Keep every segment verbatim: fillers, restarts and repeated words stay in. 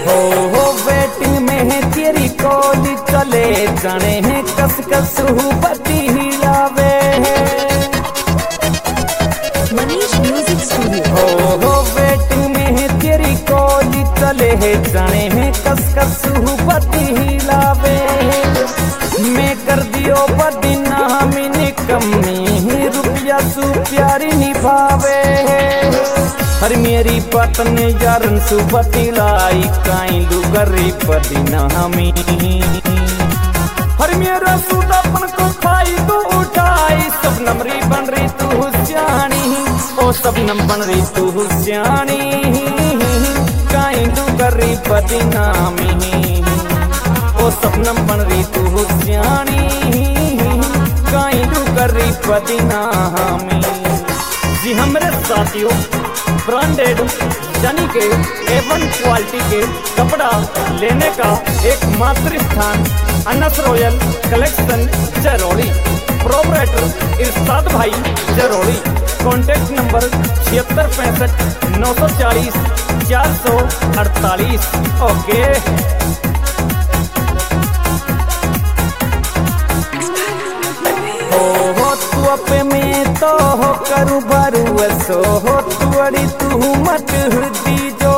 हो हो वेटिंग में है तेरी कॉल चले जाने हैं कस कस बत्ती हिलावे मनीष म्यूजिक स्टूडियो। हो हो वेटिंग में है तेरी कॉल चले जाने हैं कस कस बत्ती हिलावे मैं कर दियो बदनामी निकम्मी रुपया सु प्यारी निभावे हर मेरी पतन यारन सुबती लाई काई लुगरी बदनामी हर मेरा सुदापन को खाई तू उठाई सब नमरी बन रही तू सियानी ओ सब नम बन रही तू सियानी काई लुगरी बदनामी ओ सपनम बन रही तू सियानी काई लुगरी बदनामी। जी हमरे साथियों ब्रांडेड यानी के एवन क्वालिटी के कपड़ा लेने का एक मात्र स्थान Anas Royal Collection Jarauli proprietor Irshad भाई जरौली कॉन्टैक्ट नंबर छिहत्तर पैंसठ नौ सौ चालीस चार सौ अड़तालीस। ओके पे में तो हो करू भरू सो हो तुअड़ी तू मत दी जो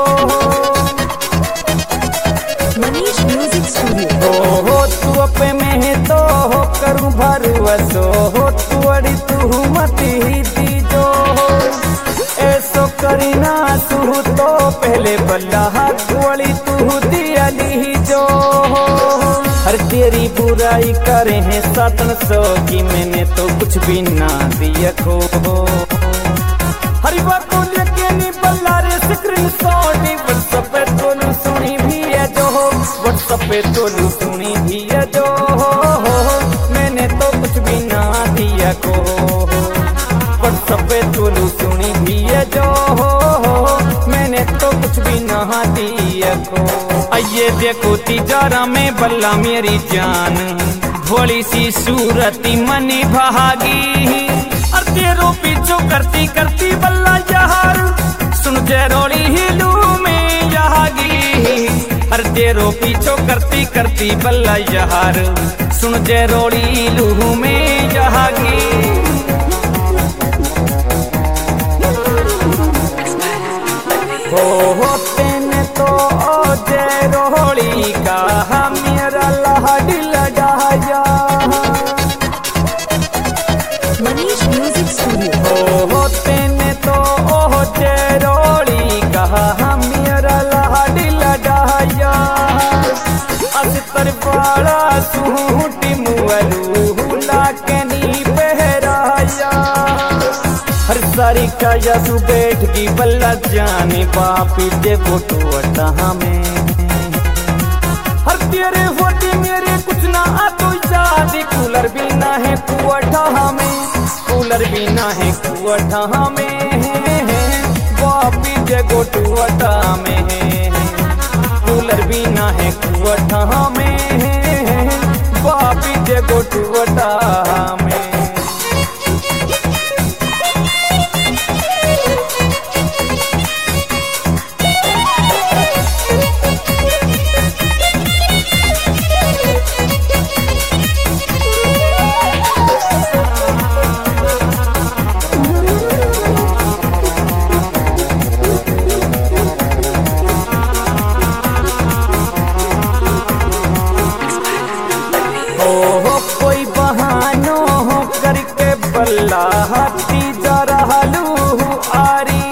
मनीष म्यूजिक स्टूडियो। हो हो तू पे में तो हो करू भरू सो हो तुअड़ी तू मत दी जो ऐसो करीना तू तो पहले बल्ला तुअड़ी तू दिया ली जो हर तेरी बुराई करे हैं सातन सौ की मैंने तो कुछ भी ना दिया खो हरी बात को लेके नी बल्ला रे स्क्रीन शॉट व्हाट्सएप पे तोलू सुनी भी है जो व्हाट्सएप पे तोलू सुनी भी है जो मैंने तो कुछ भी ना दिया को व्हाट्सएप पे तोलू सुनी भी है जो मैंने तो कुछ भी ना दिया को। आइए देखो तिजारा में बल्ला मेरी जान भोली सी सूरती मनी भागी और तेरो पीछो करती करती बल्ला यार सुन जरोली हिलू में यहागी हर तेरो पीछो करती करती बल्ला यार सुन जरोली हिलू में यहागी। हो हो तेने तो ओ जरोली का मेरा लहड़ी लगाया मनीष म्यूजिक स्टूडियो। हो हो तेने तो ओ जरोली का मेरा लहड़ी लगाया अस्तर वाला सूट मुअलू लाके नी पहराया हर सारी काया सु बैठ की बल्ला जाने पापी देखो टूटा हमें हर तेरे होते मेरे कुछ ना आ तो याद कूलर भी ना है कुआठा हमें कूलर भी ना है कुआठा हमें पापी देखो टूटा में कूलर भी ना है कुआठा हमें पापी देखो टूटा हमें। बल्ला हाथी जा रहलू आरी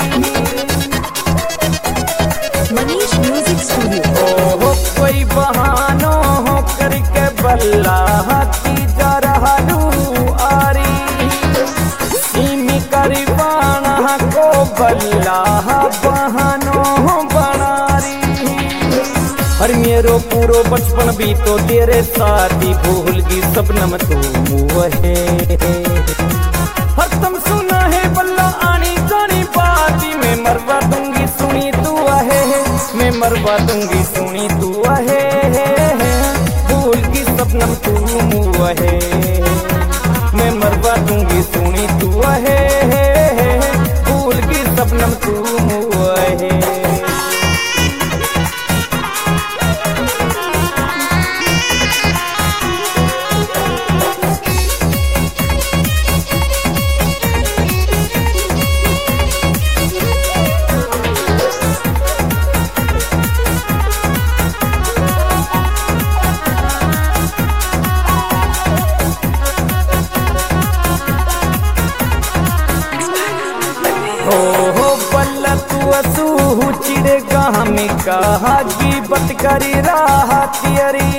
मनीष म्यूजिक स्टूडियो। हो कोई बहानो हो करके बल्ला हाथी जा रहलू आरी सीमी करी बाना को बल्ला बहानो बनारी हर मेरो पूरो बचपन भी तो तेरे साथ ही भूल गई सपनम तू है हर तुम सुना है बल्ला आनी जानी बाती मैं मरवा दूंगी सुनी तू है मैं मरवा दूंगी सुनी तू है भूल की सपनम तू है मैं मरवा दूंगी सुनी तू है भूल की सपनम तू है। में कहा गिबत करी रहा तियरी।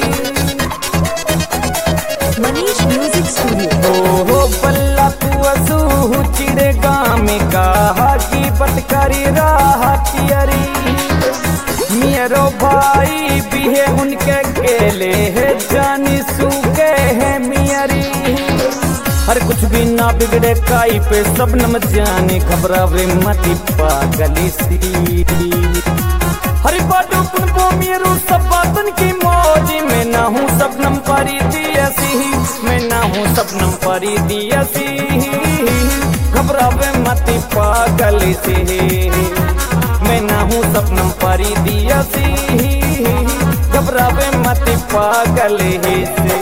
Manish music studio. हो हो बल्ला तू असू चिड़े गाम कहा गिबत करी रहा तियरी। मेरो भाई भी है उनके केले है जानी सूखे है मियरी। हर कुछ भी ना बिगड़े काई पे सब नम जाने घबरावे मती पागली सी। हरि बाटो कुन पो मेरो सब बातन की मौजी में ना हूँ सपनम परी दियसी। मैं ना हूँ सपनम परी दियसी घबरावे मती पागली सी। मैं ना हूँ सपनम परी दियसी घबरावे मती पागली से।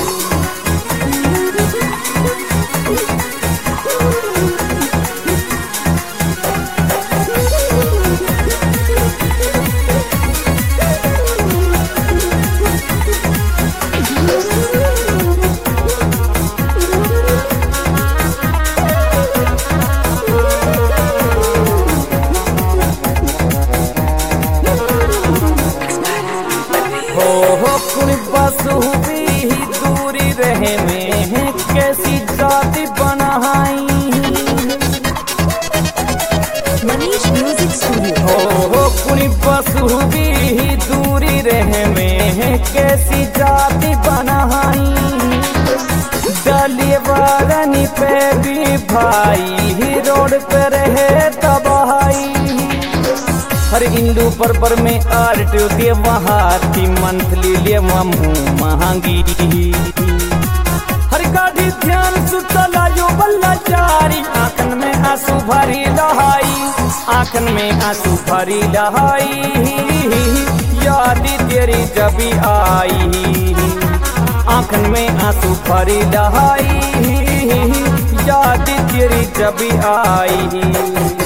भी दूरी रहे में कैसी जाति बनाई। Manish music studio. हो हो कुनी बसु भी दूरी रहे में कैसी जाति बनाई। डालिए वारनी पे भी भाई रोड पे रहे तबाही। हर इंदू पर पर में आर्ट दे वहाँ थी मंथली ले ममू महंगी। हर गाड़ी ध्यान सुतला यो बल्ला जारी। आंखन में आंसू भरी लहाई आंखन में आंसू भरी लहाई। याद तेरी जबी आई आंखन में आंसू भरी लहाई। याद तेरी जबी आई।